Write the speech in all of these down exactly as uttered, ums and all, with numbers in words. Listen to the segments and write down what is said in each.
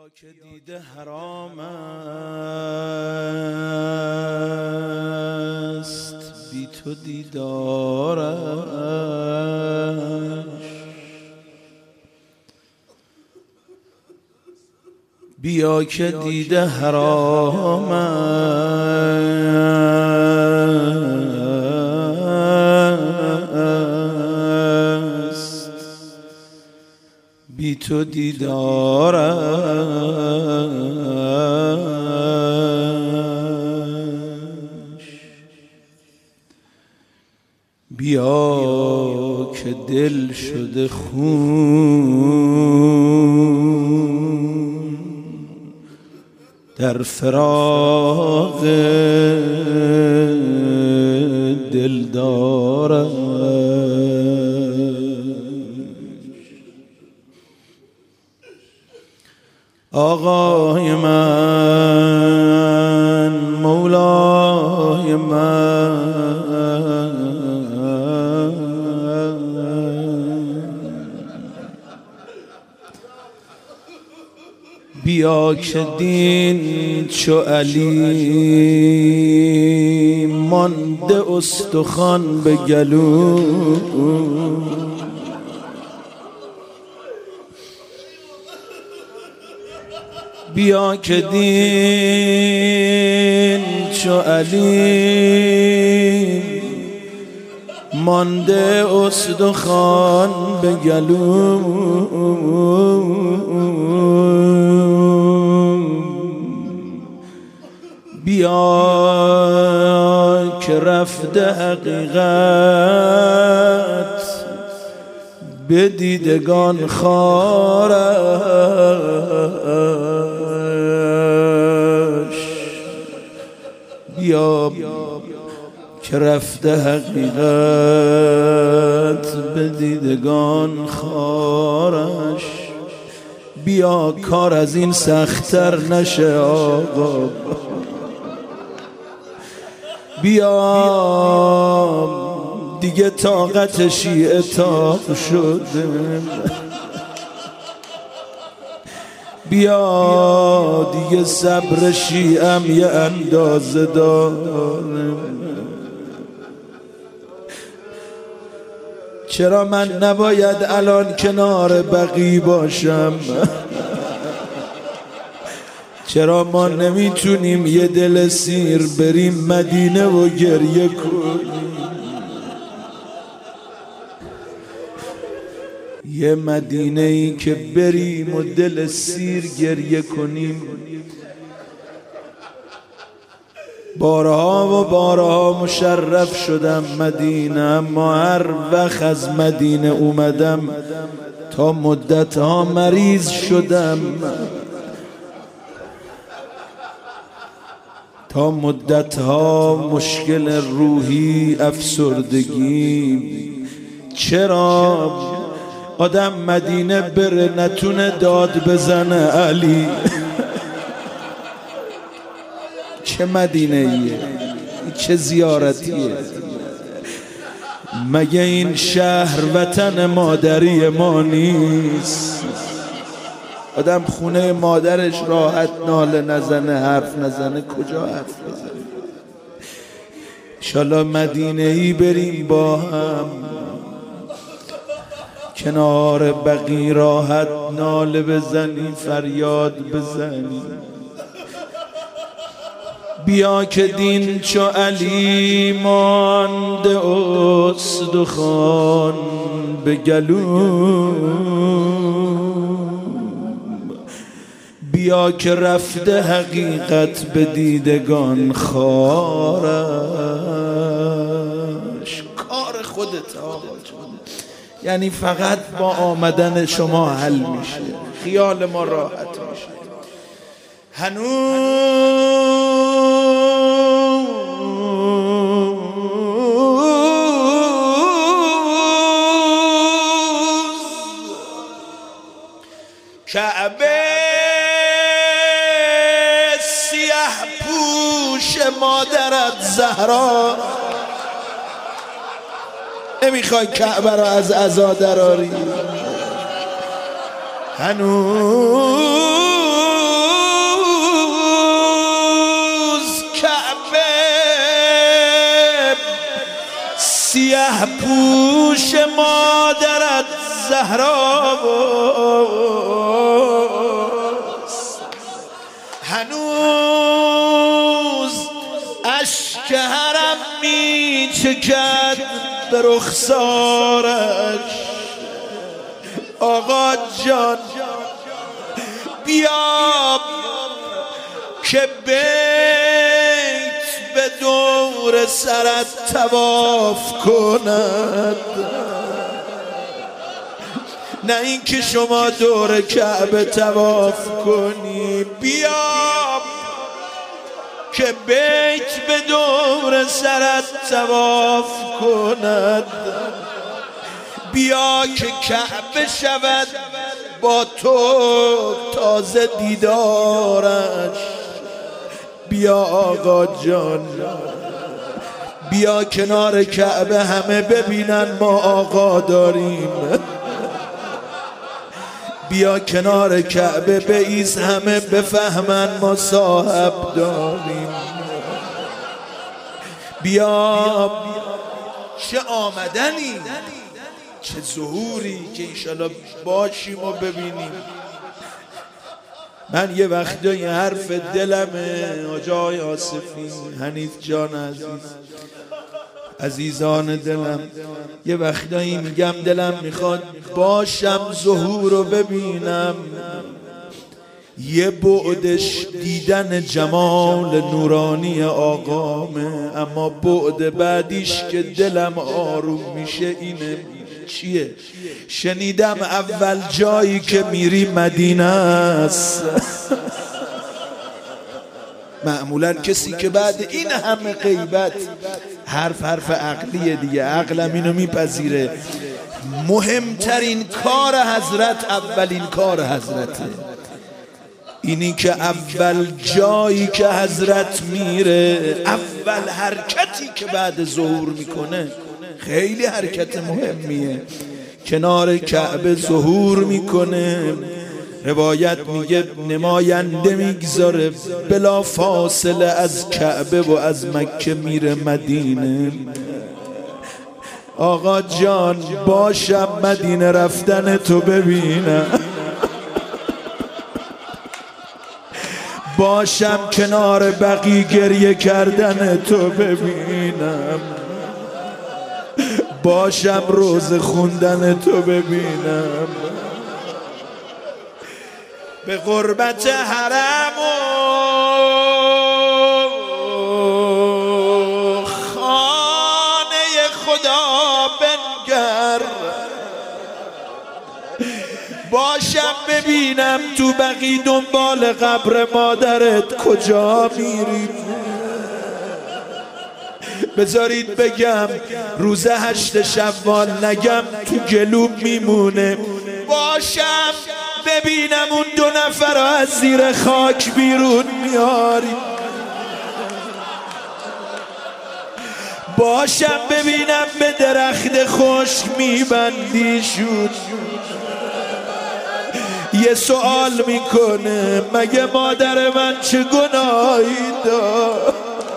که دیده حرام است بی تو دیدارش، بیا که دیده حرام است بی تو دیدارش، بیا که دل شده خون در فراق دلدارش، آقای من مولای من، بیا که دین چو علی مانده استخوان به گلو، بیا که دین چو علی مانده استخوان به گلو، بیا که رفته حقیقت به دیدگان خارش، بیا که رفته حقیقت به دیدگان خارش، بیا کار از این سخت‌تر نشه آقا، بیا دیگه طاقت شیعه تاق شده، بیا دیگه صبر شیعم یه اندازه داره، چرا من نباید الان کنار بقی باشم؟ چرا ما نمیتونیم یه دل سیر بریم مدینه و گریه کنیم؟ یه مدینه ای که بریم و دل سیر گریه کنیم. بارها و بارها مشرف شدم مدینه، اما هر وقت از مدینه اومدم تا مدتها مریض شدم، تا مدتها مشکل روحی، افسردگی. چرا آدم مدینه بره نتونه داد بزنه علی؟ چه مدینه ایه؟ چه زیارتیه؟ مگه این شهر وطن مادری ما نیست؟ آدم خونه مادرش راحت ناله نزنه، حرف نزنه، کجا حرف بزنه؟ انشالله مدینه ای بریم با هم کنار بقی راحت ناله بزنی، فریاد بزنی. بیا که دین چو علی مانده استخوان به گلو، بیا که رفته حقیقت به دیدگان خارش. کار خودت آقا، یعنی فقط با آمدن شما حل میشه، خیال ما راحت میشه. هنوز کعبه سیاه پوش مادرت زهرا، نمیخوای کعبه را از عزا دراری؟ هنوز سیه پوش مادرت زهراست، هنوز اشک حرم می چکد به رخسارش. آقا جان بیا که بیت به دور سرت طواف کند، نه اینکه شما دور کعبه طواف کنی. بیا که بیت به دور سرت طواف کند، بیا که کعبه شود با تو تازه دیدارش. بیا آقا جان بیا کنار کعبه همه ببینن ما آقا داریم. بیا کنار کعبه بایست همه بفهمن ما صاحب داریم. بیا چه آمدنی، چه ظهوری که انشالله باشیم و ببینیم. من یه وقتایی حرف دلمه آجای آصفی، حنیف جان عزیز، عزیزان دلم، یه وقتایی میگم دلم میخواد باشم ظهور رو ببینم، یه بعدش دیدن جمال نورانی آقامه، اما بعد بعدیش که دلم آروم میشه اینه. چیه؟ شنیدم اول جایی که میری مدینه است. معمولا کسی که بعد این همه غیبت، حرف حرف عقلیه دیگه، عقلم اینو میپذیره، مهمترین کار حضرت اولین کار حضرته. اینی که اول جایی که حضرت میره، اول حرکتی که بعد ظهور میکنه خیلی حرکت مهمیه. کنار کعبه ظهور میکنه، روایت میگه نماینده میگذاره بلا فاصله از کعبه و از مکه میره مدینه. آقا جان باشم مدینه رفتن تو ببینم، باشم کنار بقی گریه کردن تو ببینم، باشم روز خوندن تو ببینم. به غربت حرم و خانه خدا بنگر، باشم ببینم تو بقی دنبال قبر مادرت کجا میری. بذارید بگم روز هشت شوال نگم تو گلوم میمونه، باشم ببینم اون دو نفر رو از زیر خاک بیرون میاری، باشم ببینم به درخت خشک میبندیشون. یه سوال میکنه مگه مادر من چه گناهی داشت؟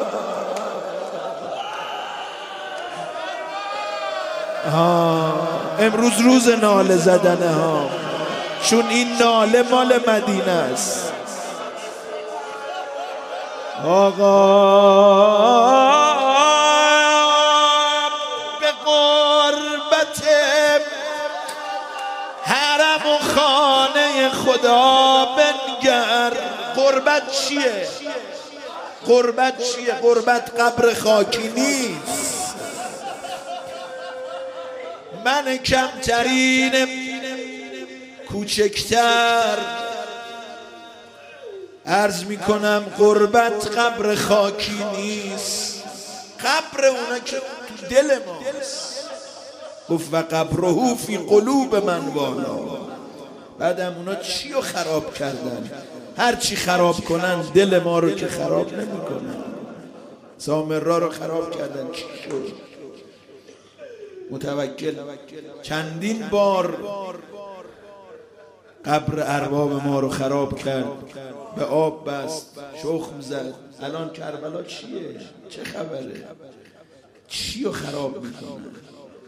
ها امروز روز ناله زدنه ها، چون این ناله مال مدینه است. آقا به غربت حرم و خانه خدا بنگر. غربت چیه؟ غربت چیه؟ غربت قبر خاکی نیست. من کمترین کوچکتر عرض میکنم غربت قبر خاکی نیست، قبر اونا که تو دل ماست. گفت و قبره فی قلوب من والا. بعدم اونا چی رو خراب کردن؟ هر چی خراب کنن دل ما رو که خراب نمی کنن. سامرا رو خراب کردن، چی شد؟ متوکل چندین بار قبر ارباب ما رو خراب کرد، به آب بست، شخم زد. الان کربلا چیه؟ چه خبره؟ چی رو خراب میکنن؟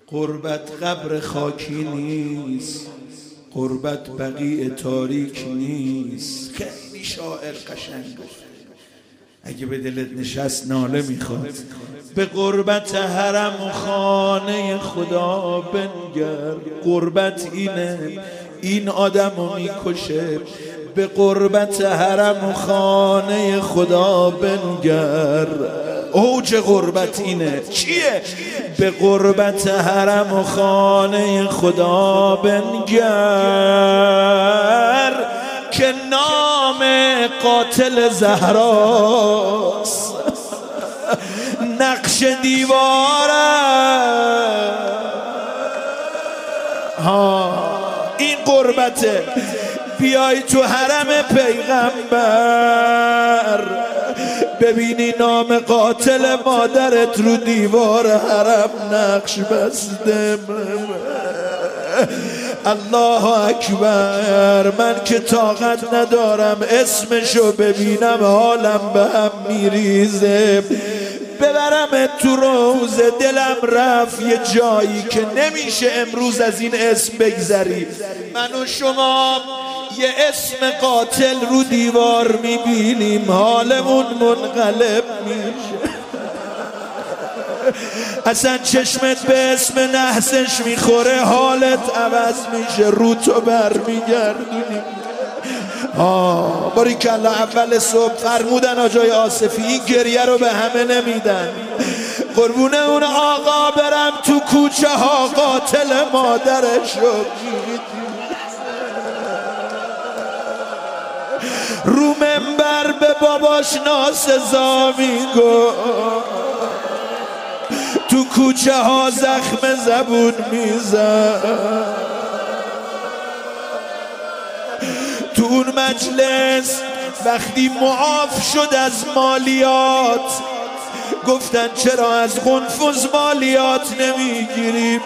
غربت قبر خاکی نیست، غربت بقیع تاریک نیست. خیلی شاعر قشنگ گفت، اگه به دلت نشست ناله میخواد. به غربت حرم و خانه خدا بنگر، غربت اینه این آدمو میکشه. به غربت حرم و خانه خدا بنگر، اوج غربت اینه. چیه؟ به غربت حرم و خانه خدا بنگر که نام قاتل زهراست، نقش دیواره. ها این غربته. بیای تو حرم پیغمبر، ببینی نام قاتل مادرت رو دیوار حرم نقش بسته. الله اکبر. من که طاقت ندارم اسمشو ببینم حالم به هم میریزه. ببرم تو روزه دلم رفت یه جایی که نمیشه امروز از این اسم بگذری. من و شما یه اسم قاتل رو دیوار میبینیم حالمون منقلب میشه. اصلا چشمت به اسم نحسش میخوره حالت عوض میشه، رو تو بر میگردونی. آه باریکلا. اول صبح فرمودن آجای آصفی این گریه رو به همه نمیدن. قربونه اون آقا برم تو کوچه ها قاتل مادرشو رو منبر به باباش ناسزا میگو، تو کوچه ها زخم زبون میزن. تو اون مجلس وقتی معاف شد از مالیات گفتن چرا از قنفذ مالیات نمیگیریم؟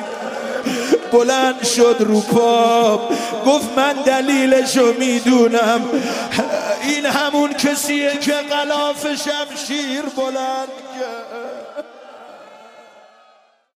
بلند شد رو پا گفت من دلیلشو میدونم، این همون کسیه که غلاف شمشیر بلند کرد.